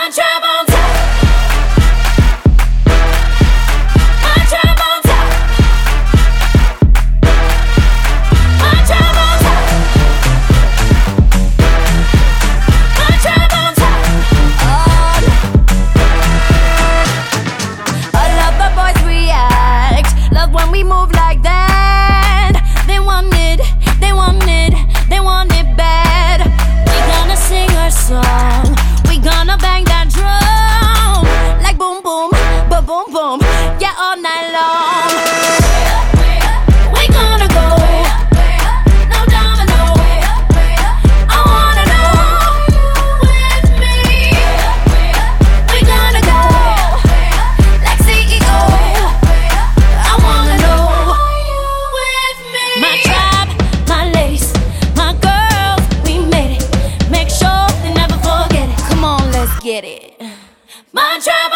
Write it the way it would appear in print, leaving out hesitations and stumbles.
My tribe on top. My tribe on top. My tribe on top. My tribe on top. All of the boys react. Love when we move like that. They want it, they want it, they want it bad. We gonna sing our song. We gonna bang that drum like boom boom, ba boom boom, yeah, all night long. We gonna go, no domino. I wanna know with me. We gonna go like CEO. I wanna know with me. My tribe, my ladies, my girls, we made it. Make sure they never forget it. Come on, let's get it. My tribe.